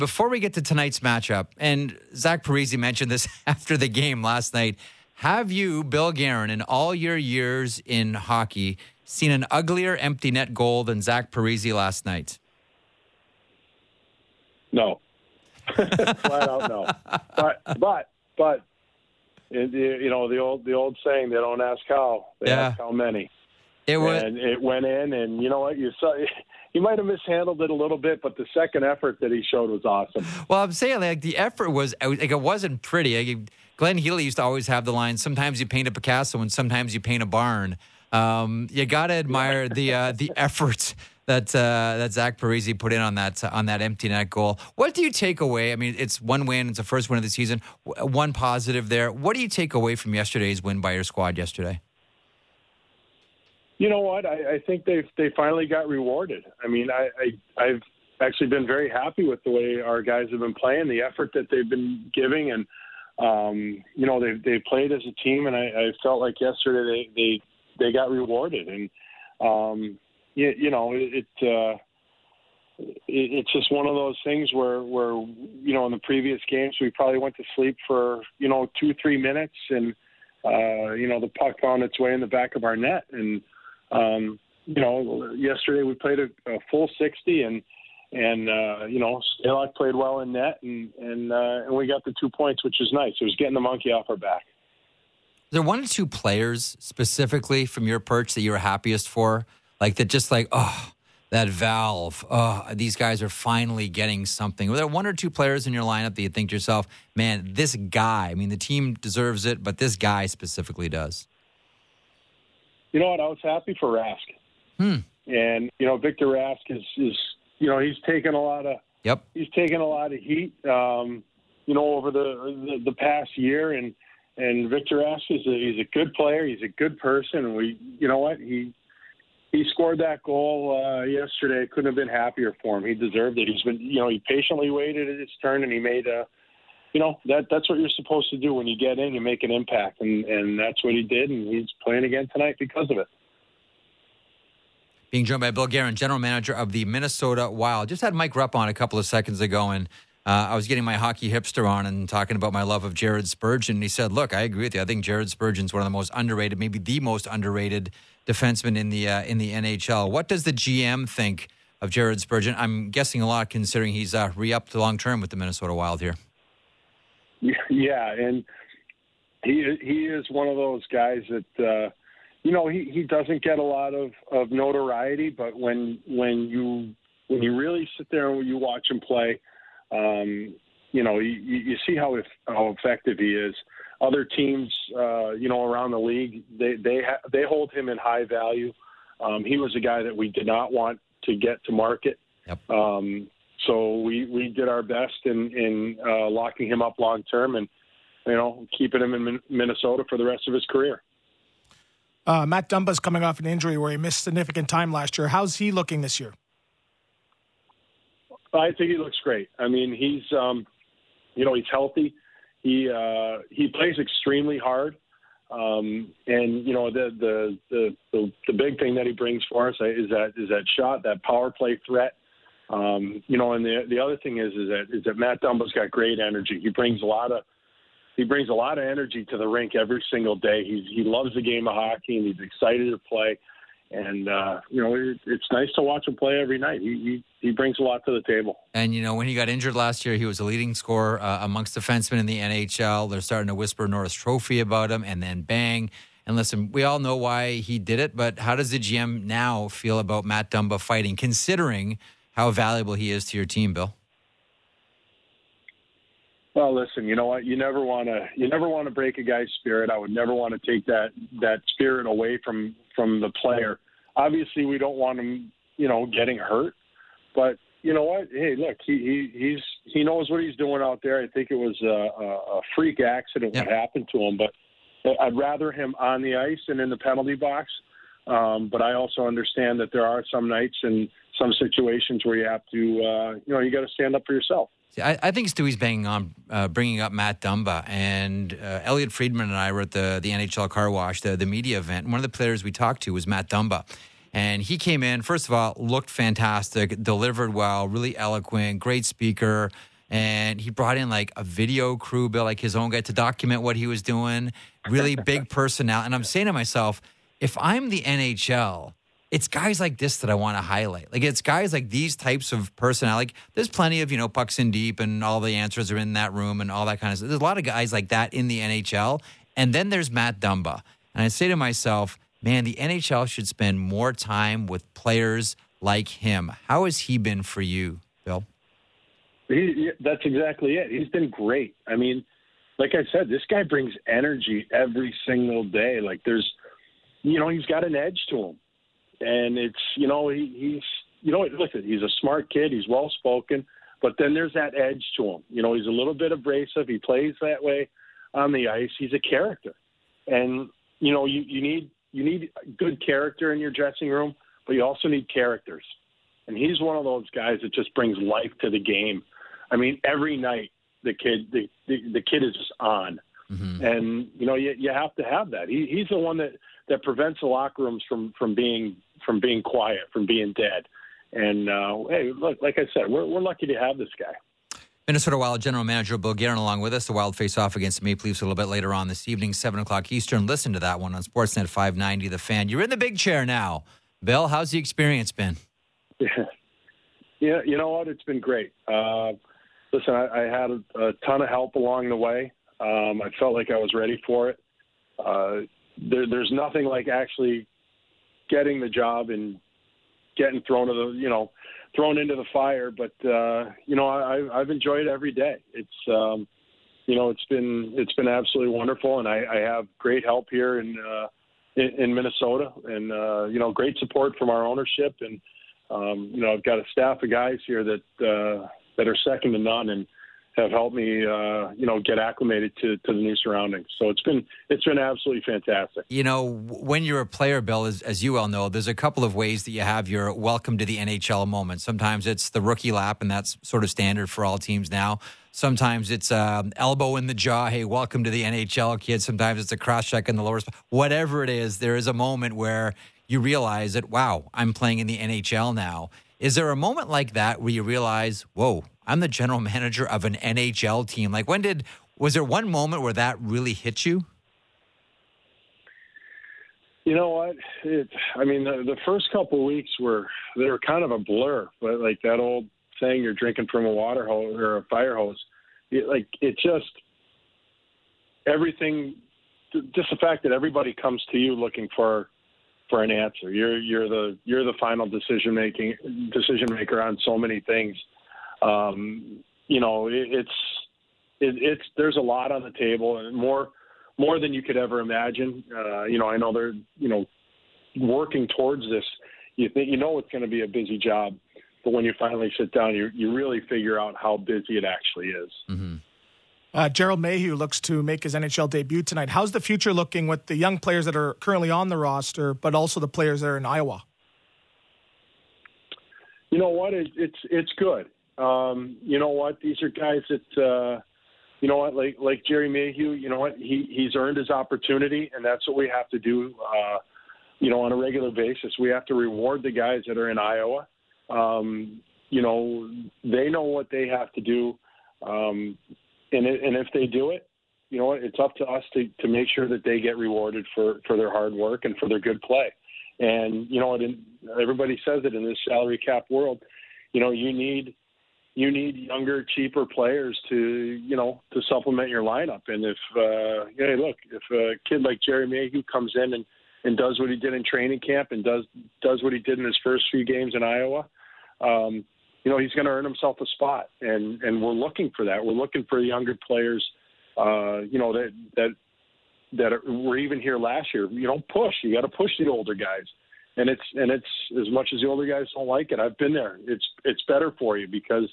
Before we get to tonight's matchup, and Zach Parise mentioned this after the game last night, have you, Bill Guerin, in all your years in hockey, seen an uglier empty net goal than Zach Parise last night? No. Flat out no. But you know, the old saying, they don't ask how, they ask how many. And it went in, and you know what? You saw he might have mishandled it a little bit, but the second effort that he showed was awesome. Well, I'm saying, like, the effort was, like, it wasn't pretty. Like, Glenn Healy used to always have the line, sometimes you paint a Picasso and sometimes you paint a barn. You got to admire the effort that Zach Parise put in on that empty net goal. What do you take away? I mean, it's one win. It's the first win of the season. One positive there. What do you take away from yesterday's win by your squad yesterday? You know what? I think they finally got rewarded. I mean, I've actually been very happy with the way our guys have been playing, the effort that they've been giving, and you know, they played as a team, and I felt like yesterday they got rewarded, and you know, it's just one of those things where you know, in the previous games we probably went to sleep for 2-3 minutes, and you know, the puck found its way in the back of our net, and you know, yesterday we played a full 60, and you know, Stalock played well in net, and we got the 2 points, which is nice. It was getting the monkey off our back. Is there one or two players specifically from your perch that you were happiest for? Like that, just like, oh, that valve. Oh, these guys are finally getting something. Were there one or two players in your lineup that you think to yourself, man, this guy, I mean, the team deserves it, but this guy specifically does? You know what? I was happy for Rask. And, you know, Victor Rask is you know, he's taken a lot of heat, you know, over the past year, and Victor Rask he's a good player. He's a good person, and you know what? He scored that goal yesterday. Couldn't have been happier for him. He deserved it. He's been, you know, he patiently waited his turn, and he made you know, that's what you're supposed to do when you get in. You make an impact, and that's what he did, and he's playing again tonight because of it. Being joined by Bill Guerin, general manager of the Minnesota Wild. Just had Mike Rupp on a couple of seconds ago, and I was getting my hockey hipster on and talking about my love of Jared Spurgeon. And he said, look, I agree with you. I think Jared Spurgeon's one of the most underrated, maybe the most underrated defenseman in the NHL. What does the GM think of Jared Spurgeon? I'm guessing a lot, considering he's re-upped long-term with the Minnesota Wild here. Yeah, and he is one of those guys that, you know, he doesn't get a lot of notoriety, but when you really sit there and you watch him play, you know, you see how effective he is. Other teams, you know, around the league, they hold him in high value. He was a guy that we did not want to get to market. Yep. So we did our best in locking him up long term, and you know, keeping him in Minnesota for the rest of his career. Matt Dumba's coming off an injury where he missed significant time last year. How's he looking this year? I think he looks great. I mean, he's you know, he's healthy. He plays extremely hard, and you know, the big thing that he brings for us is that shot, that power play threat. You know, and the other thing is that Matt Dumba's got great energy. He brings a lot of energy to the rink every single day. He loves the game of hockey, and he's excited to play. And you know, it's nice to watch him play every night. He brings a lot to the table. And you know, when he got injured last year, he was a leading scorer amongst defensemen in the NHL. They're starting to whisper Norris Trophy about him, and then bang. And listen, we all know why he did it, but how does the GM now feel about Matt Dumba fighting, considering how valuable he is to your team, Bill? Well, listen, you know what? You never want to break a guy's spirit. I would never want to take that spirit away from the player. Obviously, we don't want him, you know, getting hurt. But you know what? Hey, look, he knows what he's doing out there. I think it was a freak accident what happened to him. But I'd rather him on the ice than in the penalty box. But I also understand that there are some nights and some situations where you have to, you know, you got to stand up for yourself. See, I think Stewie's banging on bringing up Matt Dumba, and Elliot Friedman and I were at the NHL Car Wash, the media event. And one of the players we talked to was Matt Dumba. And he came in, first of all, looked fantastic, delivered well, really eloquent, great speaker. And he brought in like a video crew, Bill, like his own guy to document what he was doing. Really big personnel. And I'm saying to myself, if I'm the NHL, it's guys like this that I want to highlight. Like it's guys like these types of personnel. Like there's plenty of, pucks in deep and all the answers are in that room and all that kind of stuff. There's a lot of guys like that in the NHL. And then there's Matt Dumba. And I say to myself, man, the NHL should spend more time with players like him. How has he been for you, Bill? That's exactly it. He's been great. I mean, like I said, this guy brings energy every single day. Like there's, he's got an edge to him. And it's, listen, he's a smart kid. He's well-spoken. But then there's that edge to him. He's a little bit abrasive. He plays that way on the ice. He's a character. And, you need good character in your dressing room, but you also need characters. And he's one of those guys that just brings life to the game. I mean, every night the kid is just on. Mm-hmm. And, you have to have that. He's the one that prevents the locker rooms from being quiet, from being dead. And, hey, look, like I said, we're lucky to have this guy. Minnesota Wild General Manager Bill Guerin along with us. The Wild face off against the Maple Leafs a little bit later on this evening, 7 o'clock Eastern. Listen to that one on Sportsnet 590, The Fan. You're in the big chair now. Bill, how's the experience been? Yeah, you know what? It's been great. Listen, I had a ton of help along the way. I felt like I was ready for it. There's nothing like actually getting the job and getting thrown into the fire. But I've enjoyed every day. It's it's been absolutely wonderful, and I have great help here in Minnesota, and great support from our ownership, and I've got a staff of guys here that are second to none, and have helped me, get acclimated to the new surroundings. So it's been absolutely fantastic. When you're a player, Bill, as you well know, there's a couple of ways that you have your welcome to the NHL moment. Sometimes it's the rookie lap, and that's sort of standard for all teams now. Sometimes it's elbow in the jaw, hey, welcome to the NHL, kid. Sometimes it's a cross check in the lower spot. Whatever it is, there is a moment where you realize that, wow, I'm playing in the NHL now. Is there a moment like that where you realize, whoa, I'm the general manager of an NHL team? Like was there one moment where that really hit you? You know what? The first couple of weeks they were kind of a blur, but like that old saying, you're drinking from a water hose or a fire hose. Everything, just the fact that everybody comes to you looking for an answer. You're the final decision maker on so many things. It's there's a lot on the table, and more than you could ever imagine. I know they're working towards this. You think it's going to be a busy job, but when you finally sit down, you really figure out how busy it actually is. Mm-hmm. Gerald Mayhew looks to make his NHL debut tonight. How's the future looking with the young players that are currently on the roster, but also the players that are in Iowa? You know what? It's good. You know what? These are guys that, like Jerry Mayhew, you know what? He's earned his opportunity, and that's what we have to do, on a regular basis. We have to reward the guys that are in Iowa. They know what they have to do. And if they do it, it's up to us to make sure that they get rewarded for their hard work and for their good play. And, everybody says it in this salary cap world, you need younger, cheaper players to supplement your lineup. And if a kid like Jerry Mayhew comes in and does what he did in training camp and does what he did in his first few games in Iowa, he's going to earn himself a spot, and we're looking for that. We're looking for younger players, that were even here last year. You don't push. You got to push the older guys, and it's as much as the older guys don't like it. I've been there. It's better for you because,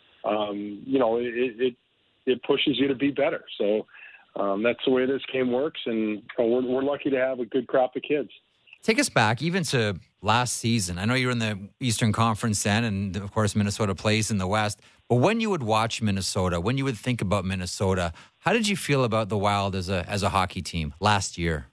it pushes you to be better. So that's the way this game works, and we're lucky to have a good crop of kids. Take us back even to last season. I know you're in the Eastern Conference then, and of course Minnesota plays in the West. But when you would watch Minnesota, when you would think about Minnesota, how did you feel about the Wild as a hockey team last year?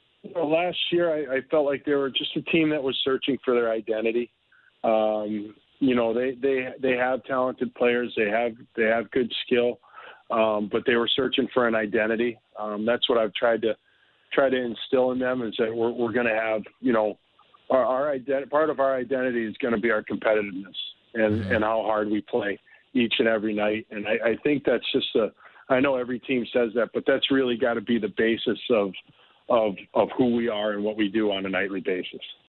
Last year, I felt like they were just a team that was searching for their identity. you know, they have talented players. They have good skill, but they were searching for an identity. That's what I've tried to instill in them, is that we're going to have, you know, our part of our identity is going to be our competitiveness and how hard we play each and every night. And I think that's just I know every team says that, but that's really got to be the basis of who we are and what we do on a nightly basis.